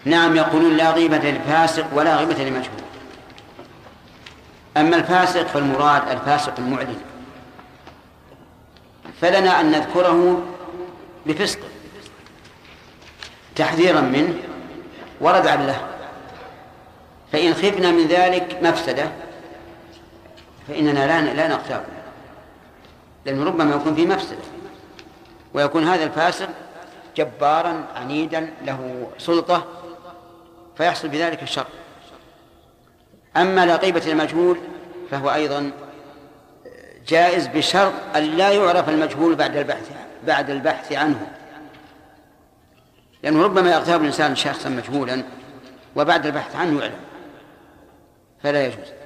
نعم، يقولون لا غيبة للفاسق ولا غيبة للمجهول. أما الفاسق فالمراد الفاسق المعلن، فلنا أن نذكره بفسقه تحذيرا منه وردعا له. فإن خفنا من ذلك مفسدة فإننا لا نغتاب، لأنه ربما يكون في مفسدة ويكون هذا الفاسق جبارا عنيدا له سلطة فيحصل بذلك الشر. أما لا غيبة المجهول فهو أيضا جائز بشرط أن لا يعرف المجهول بعد البحث عنه، لأنه ربما يغتاب الإنسان شخصا مجهولا وبعد البحث عنه يعلم، فلا يجوز.